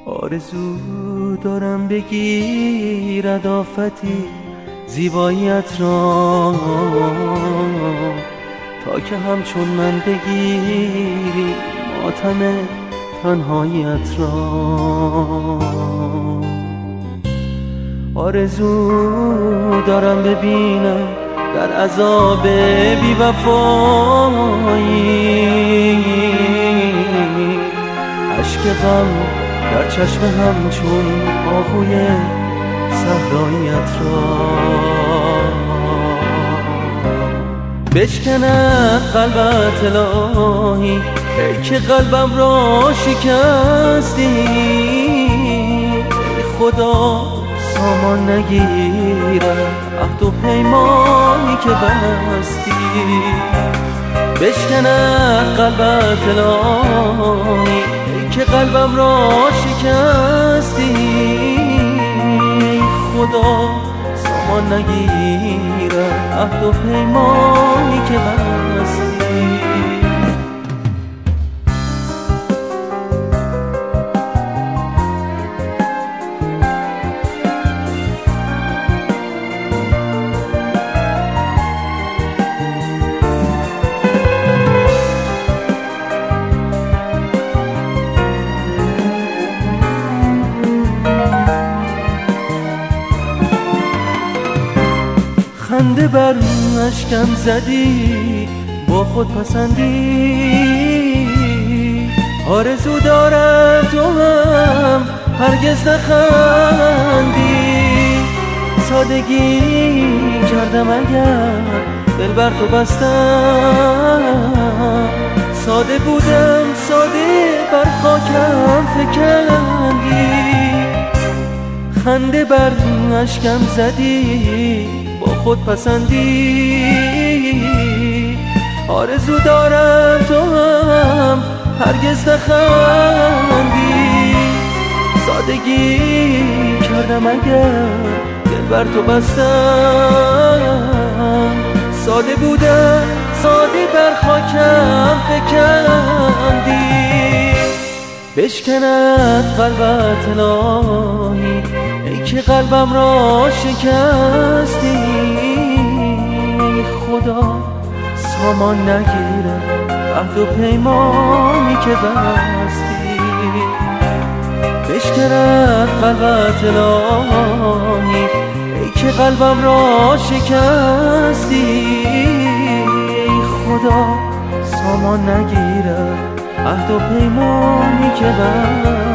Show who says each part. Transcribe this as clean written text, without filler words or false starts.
Speaker 1: آرزو دارم بگیرد آفتی زیباییت را، تا که همچون من بگیری ماتم تنهاییت را. آرزو دارم ببینم در عذاب بی وفایی اشک غم در چشم همچون آهوی صحراییت را. بشکند قلبت الهی ای که قلبم را شکستی، ای خدا سامان نگیرد عهد و پیمانی که بستی. بشکند قلبت الهی ای که قلبم را شکستی، ای خدا سامان نگیرد عهد و پیمانی که بستی. خنده بر اشکم زدی با خود پسندی، آرزو دارم تو هم هرگز نخندی. سادگی کردم اگر دل بر تو بستم، ساده بودم ساده بر خاکم فکندی. خنده بر اشکم زدی با خود پسندی، آرزو دارم تو هم هرگز نخندی. سادگی کردم اگر دل بر تو بستم، ساده بودم ساده بر خاکم فکندی. بشکند قلبت الهی ای که قلبم را شکستی، ای خدا سامان نگیره عهد و پیمانی که بستی. بشکند قلبت الهی ای که قلبم را شکستی، ای خدا سامان نگیره عهد و پیمانی که بستی.